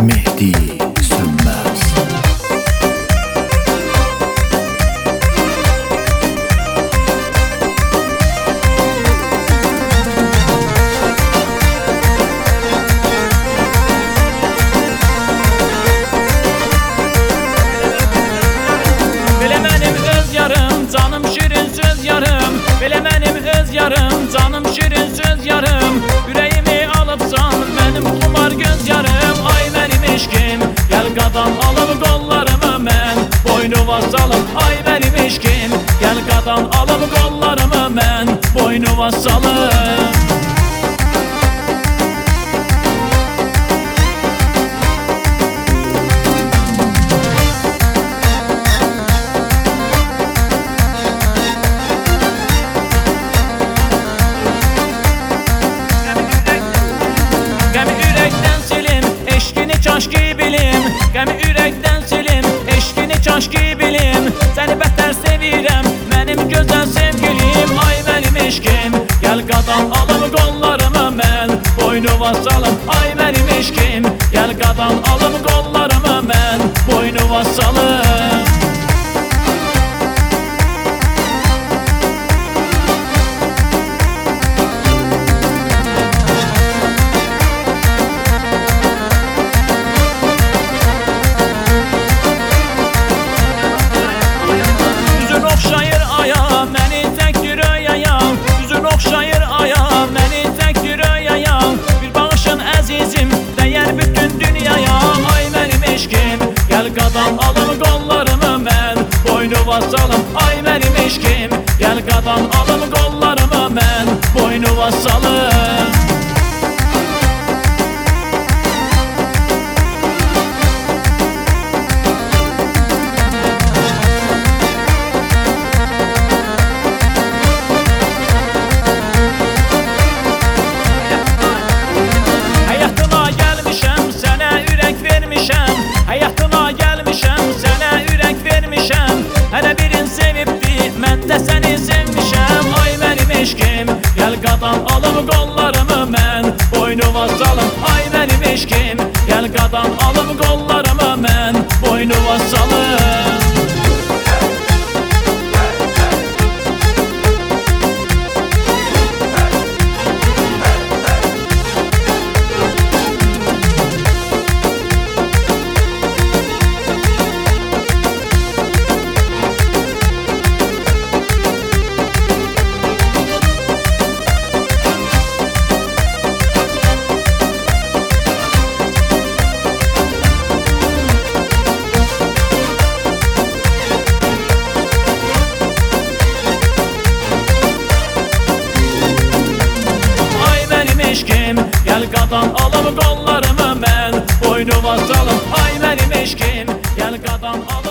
Mehdi Sönmez. Belə mənim öz yarım, canım şirin söz yarım. Belə mənim öz yarım, canım şirin söz yarım. Ürəyimi alıbsan, mənim xumar göz yarım. Ay mənim eşkim, gəl qadam alıb qollarımı mən boynuma salım. Ay mənim eşkim, gəl qadam alıb qollarımı mən boynuma salım. Çaşki bilim, qəmi ürəkdən silim, eşqini çaşki bilim. Səni bətər sevirəm, mənim gözəl sevgilim. Ay mənim eşkim, gəl qadam alıb qollarımı mən boynuma salım. Ay mənim eşkim, gəl qadam alıb qollarımı mən boynuma salım. Qadam alım qollarımı mən boynuma salım. Ay mənim eşkim, gəl qadam alım qollarımı mən boynuma salım. Həyatıma gəlmişəm, sənə ürək vermişəm. Həyatıma gəlmişəm, sənə ürək vermişəm. Hələ birin sevibdi, mən də səni sevmişəm. Ay mənim eşkim, gəl qadam alım qollarımı mən boynuma salım. Ay mənim eşkim, gəl qadam alım qollarımı mən boynuma salım. Gəl qadam alım qollarımı mən boynuma salım. Ay mənim eşkim, gəl qadam alım.